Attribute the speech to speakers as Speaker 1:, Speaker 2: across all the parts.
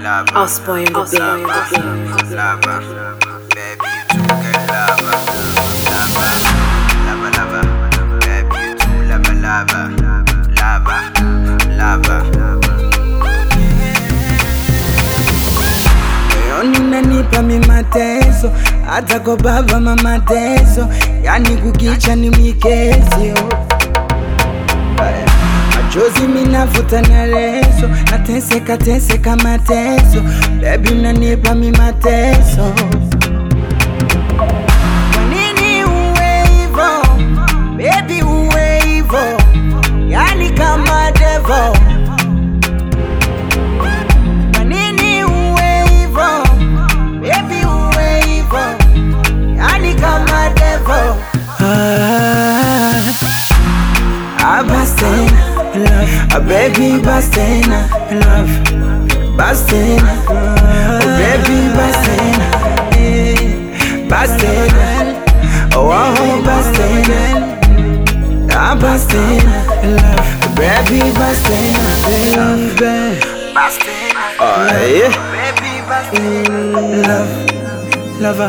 Speaker 1: Osboy in the beat.
Speaker 2: Lava, baby, you too good lava. Lava, baby, you too lava.
Speaker 3: Moyoni unanipa mi mateso, hata kwa baba mama teso, yani kukicha ni mikezi. Machozi minafuta na leso, nateseka mateso, baby unanipa mi mateso. Kwa nini uwe hivo, baby uwe hivo, yani kama devil. Kwa nini uwe hivo, baby uwe hivo, yani kama devil. Love, baby Bastena, love, Bastena, baby Bastena, Bastena, oh Bastena, Bastena, love, baby Bastena, Bastena, oh yeah, baby Bastena, lover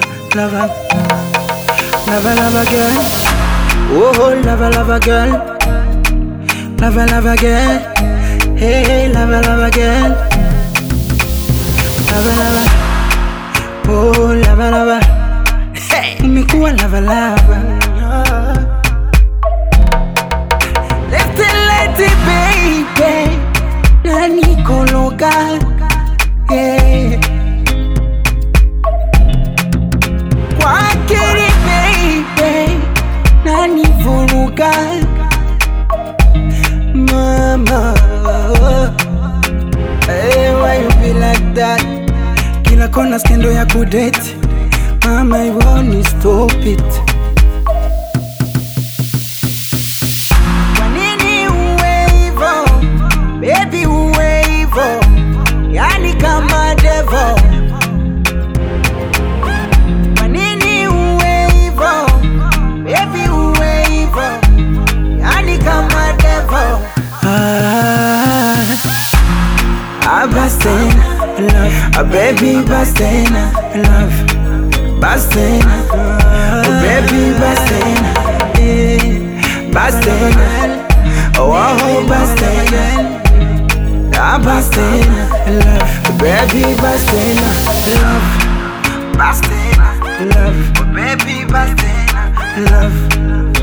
Speaker 3: girl, oh lover girl. Lava girl, hey lava girl, lava, oh lava, hey umekuwa lava, left it baby, na nikologa, yeah, kwa kiri baby, na nivuruga. Mama, hey, why you be like that? Kila kona skendo ya kudate, mama, I wanna stop it. Kwa nini uwe hivo, baby uwe hivo, yani kama devil. Kwa nini uwe hivo, baby uwe hivo, yani kama devil. Bastena, love, baby Bastena, love, Bastena, baby Bastena, Bastena, oh Bastena, Bastena, love, baby Bastena, love, Bastena, love, baby Bastena, love.